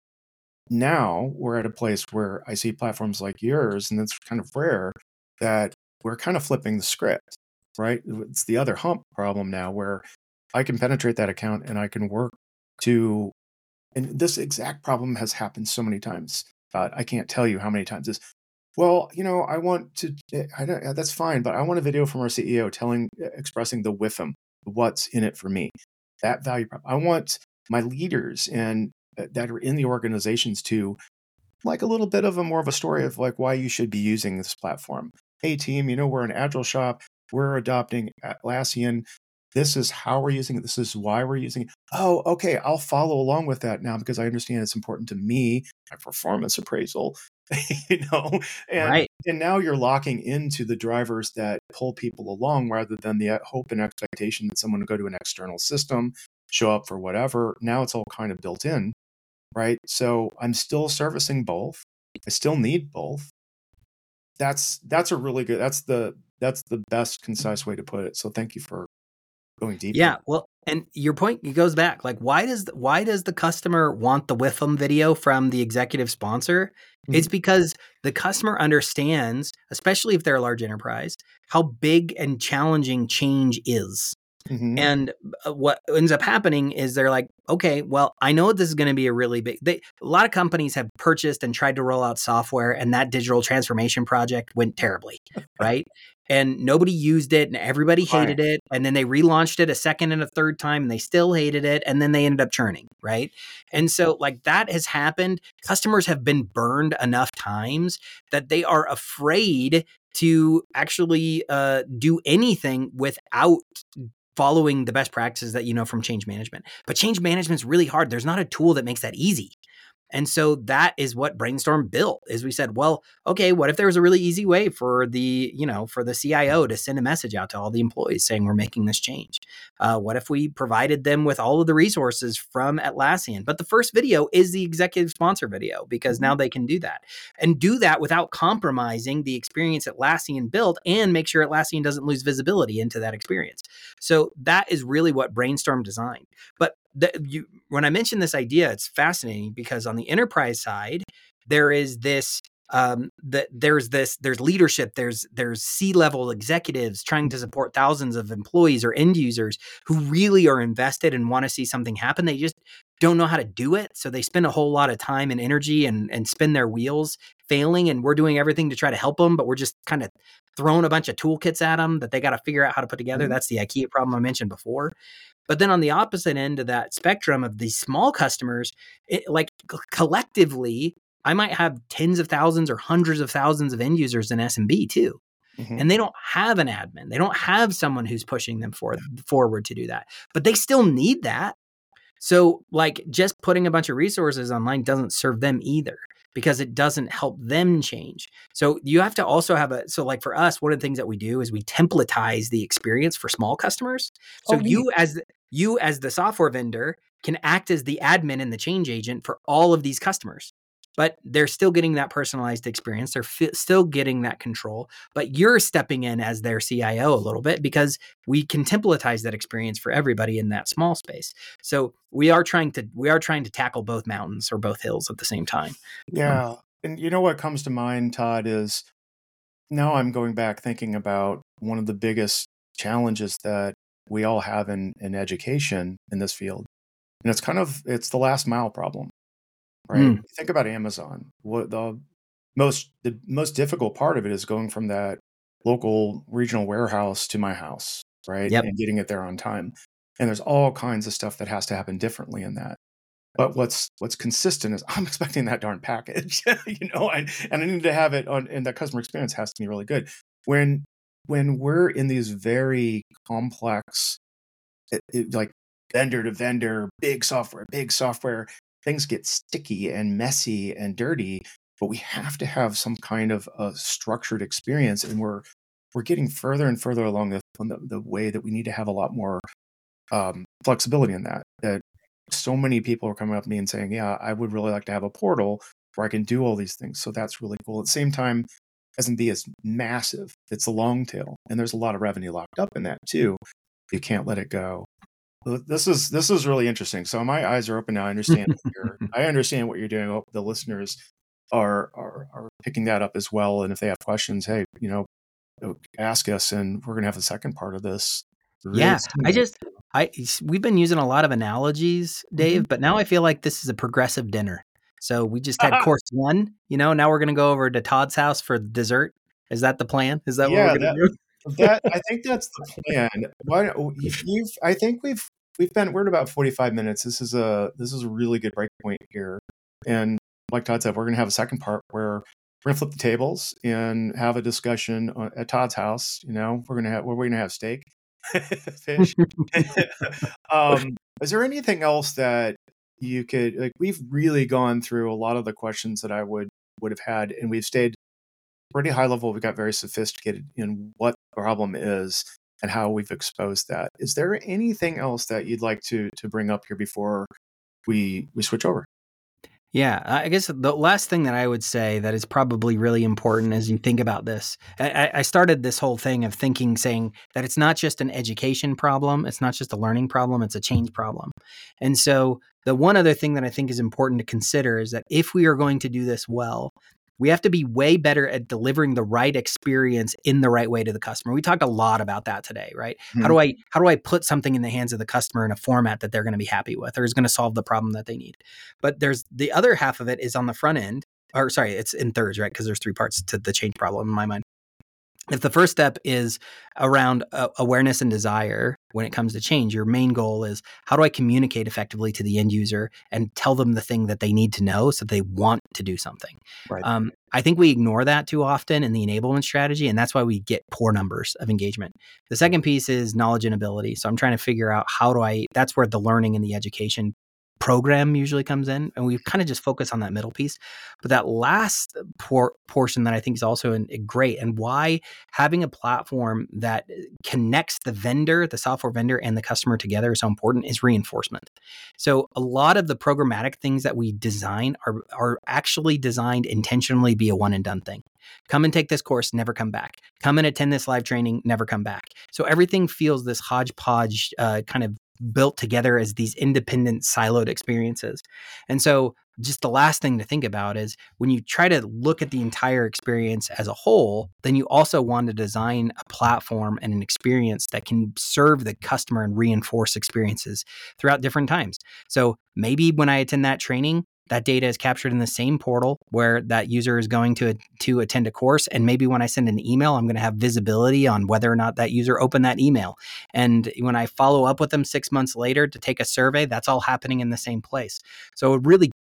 Now we're at a place where I see platforms like yours, and it's kind of rare that we're kind of flipping the script, right? It's the other hump problem now where I can penetrate that account and I can work to, and this exact problem has happened so many times. Uh, I can't tell you how many times is, well, you know, I want to, I don't, that's fine, but I want a video from our C E O telling, expressing the W I F M, what's in it for me, that value prop. I want my leaders and that are in the organizations to like a little bit of a more of a story of like why you should be using this platform. Hey team, you know, we're an agile shop. We're adopting Atlassian. This is how we're using it. This is why we're using it. Oh, okay. I'll follow along with that now because I understand it's important to me, my performance appraisal, you know, and, Right. and now you're locking into the drivers that pull people along rather than the hope and expectation that someone will go to an external system, show up for whatever. Now it's all kind of built in, right? So I'm still servicing both. I still need both. That's, that's a really good, that's the, that's the best concise way to put it. So thank you for going deep. Yeah, well, and your point it goes back. Like, why does the, why does the customer want the W I F M video from the executive sponsor? Mm-hmm. It's because the customer understands, especially if they're a large enterprise, how big and challenging change is. Mm-hmm. And what ends up happening is they're like, okay, well, I know this is going to be a really big. They, a lot of companies have purchased and tried to roll out software, and that digital transformation project went terribly, right? And nobody used it and everybody hated right. it. And then they relaunched it a second and a third time and they still hated it. And then they ended up churning. Right. And so like that has happened. Customers have been burned enough times that they are afraid to actually uh, do anything without following the best practices that you know from change management. But change management is really hard. There's not a tool that makes that easy. And so that is what Brainstorm built is we said, well, okay, what if there was a really easy way for the, you know, for the C I O to send a message out to all the employees saying we're making this change? Uh, what if we provided them with all of the resources from Atlassian? But the first video is the executive sponsor video because now they can do that and do that without compromising the experience Atlassian built and make sure Atlassian doesn't lose visibility into that experience. So that is really what Brainstorm designed. But The, you, when I mentioned this idea, it's fascinating because on the enterprise side, there is this, um, that there's this, there's leadership, there's there's C-level executives trying to support thousands of employees or end users who really are invested and want to see something happen. They just don't know how to do it, so they spend a whole lot of time and energy and and spin their wheels failing. And we're doing everything to try to help them, but we're just kind of throwing a bunch of toolkits at them that they got to figure out how to put together. Mm-hmm. That's the IKEA problem I mentioned before. But then on the opposite end of that spectrum of these small customers, it, like collectively, I might have tens of thousands or hundreds of thousands of end users in S M B too. Mm-hmm. And they don't have an admin. They don't have someone who's pushing them for, forward to do that. But they still need that. So like just putting a bunch of resources online doesn't serve them either. because it doesn't help them change. So you have to also have a, so like for us, one of the things that we do is we templatize the experience for small customers. So Oh, neat. you as you as the software vendor can act as the admin and the change agent for all of these customers, but they're still getting that personalized experience. They're fi- still getting that control, but you're stepping in as their C I O a little bit because we can templatize that experience for everybody in that small space. So we are trying to we are trying to tackle both mountains or both hills at the same time. Yeah. And you know what comes to mind, Todd, is now I'm going back thinking about one of the biggest challenges that we all have in, in education in this field. And it's kind of it's the last mile problem, right? Mm. Think about Amazon. What the most the most difficult part of it is going from that local regional warehouse to my house, right? Yep. And getting it there on time. And there's all kinds of stuff that has to happen differently in that. But what's what's consistent is I'm expecting that darn package, you know, and, and I need to have it on, and that customer experience has to be really good. When when we're in these very complex, it, it, like vendor to vendor, big software, big software, things get sticky and messy and dirty. But we have to have some kind of a structured experience, and we're we're getting further and further along the the, the way that we need to have a lot more um, flexibility in that. That so many people are coming up to me and saying, yeah, I would really like to have a portal where I can do all these things. So that's really cool. At the same time, S M B is massive. It's a long tail, and there's a lot of revenue locked up in that too. You can't let it go. This is this is really interesting. So my eyes are open now. I understand what you're, I understand what you're doing. I hope the listeners are, are are picking that up as well. And if they have questions, hey, you know, ask us, and we're gonna have the second part of this. Really Yeah, I soon. just I we've been using a lot of analogies, Dave, Mhm. but now I feel like this is a progressive dinner. So we just had course one, you know, now we're going to go over to Todd's house for dessert. Is that the plan? Is that what we're Yeah, going to that do? that I think that's the plan. Why oh, you- you've I think we've we've been we're at about forty-five minutes. This is a this is a really good break point here. And like Todd said, we're gonna have a second part where we're gonna flip the tables and have a discussion on- at Todd's house. You know, we're gonna have we're gonna have steak, fish. um, is there anything else that you could like? We've really gone through a lot of the questions that I would would have had, and we've stayed pretty high level. We got very sophisticated in what the problem is and how we've exposed that. Is there anything else that you'd like to to bring up here before we we switch over? Yeah, I guess the last thing that I would say that is probably really important as you think about this, I, I started this whole thing of thinking, saying that it's not just an education problem, it's not just a learning problem, it's a change problem. And so the one other thing that I think is important to consider is that if we are going to do this well, we have to be way better at delivering the right experience in the right way to the customer. We talked a lot about that today, right? How Mhm. do I how do I put something in the hands of the customer in a format that they're going to be happy with or is going to solve the problem that they need? But there's the other half of it is on the front end, or sorry, it's in thirds, right? Because there's three parts to the change problem in my mind. If the first step is around uh, awareness and desire when it comes to change, your main goal is how do I communicate effectively to the end user and tell them the thing that they need to know so that they want to do something. Right. Um, I think we ignore that too often in the enablement strategy, and that's why we get poor numbers of engagement. The second piece is knowledge and ability. So I'm trying to figure out how do I, that's where the learning and the education program usually comes in, and we kind of just focus on that middle piece. But that last por- portion that I think is also in, great, and why having a platform that connects the vendor, the software vendor, and the customer together is so important is reinforcement. So a lot of the programmatic things that we design are are actually designed intentionally be a one and done thing. Come and take this course, never come back. Come and attend this live training, never come back. So everything feels this hodgepodge uh, kind of built together as these independent siloed experiences. And so just the last thing to think about is when you try to look at the entire experience as a whole, then you also want to design a platform and an experience that can serve the customer and reinforce experiences throughout different times. So maybe when I attend that training, that data is captured in the same portal where that user is going to, to attend a course. And maybe when I send an email, I'm going to have visibility on whether or not that user opened that email. And when I follow up with them six months later to take a survey, that's all happening in the same place. So it really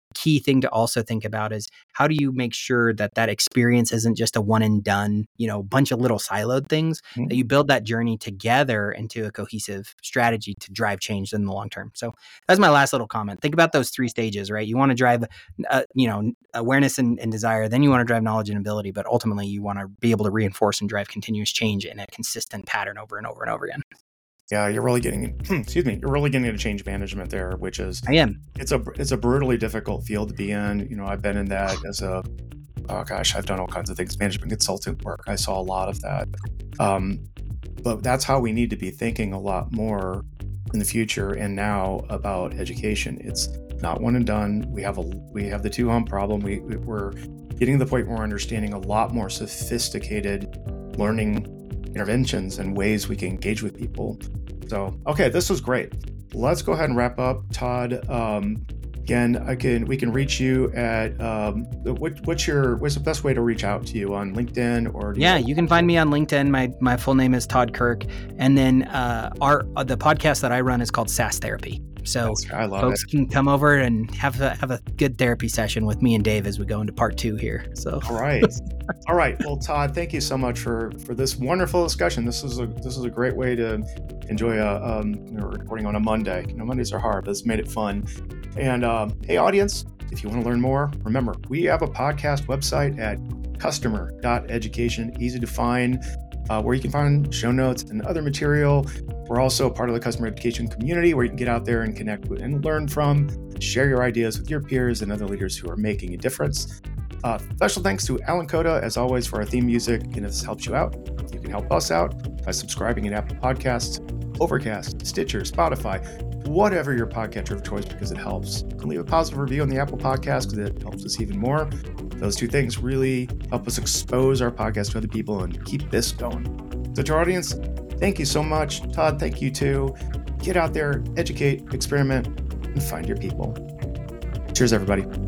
key thing to also think about is how do you make sure that that experience isn't just a one and done, you know, bunch of little siloed things, mm-hmm. that you build that journey together into a cohesive strategy to drive change in the long term. So that's my last little comment. Think about those three stages, right? You want to drive, uh, you know, awareness and, and desire, then you want to drive knowledge and ability, but ultimately you want to be able to reinforce and drive continuous change in a consistent pattern over and over and over again. Yeah, you're really getting, excuse me, you're really getting into change management there, which is, I am. It's a, it's a brutally difficult field to be in. You know, I've been in that as a, oh gosh, I've done all kinds of things, management consultant work. I saw a lot of that. Um, but that's how we need to be thinking a lot more in the future and now about education. It's not one and done. We have a, we have the two hump problem. We, we're getting to the point where we're understanding a lot more sophisticated learning interventions and ways we can engage with people. So, okay, this was great. Let's go ahead and wrap up. Todd, um, again, I can we can reach you at um, what, what's your what's the best way to reach out to you on LinkedIn or? You yeah, know? You can find me on LinkedIn. My my full name is Todd Kirk, and then uh, our uh, the podcast that I run is called S A S Therapy. So I love folks it. can come over and have a, have a good therapy session with me and Dave as we go into part two here. So all right, all right. Well, Todd, thank you so much for for this wonderful discussion. This is a this is a great way to enjoy a um, you know, recording on a Monday. You know, Mondays are hard, but it's made it fun. And um, hey, audience, if you want to learn more, remember we have a podcast website at customer dot education, easy to find. Uh, where you can find show notes and other material. We're also part of the customer education community where you can get out there and connect with and learn from, share your ideas with your peers and other leaders who are making a difference. Uh, special thanks to Alan Coda, as always, for our theme music. And if this helps you out, you can help us out by subscribing at Apple Podcasts, Overcast, Stitcher, Spotify, whatever your podcatcher of choice, because it helps. You can leave a positive review on the Apple Podcast because it helps us even more. Those two things really help us expose our podcast to other people and keep this going. So to our audience, thank you so much. Todd, thank you too. Get out there, educate, experiment, and find your people. Cheers, everybody.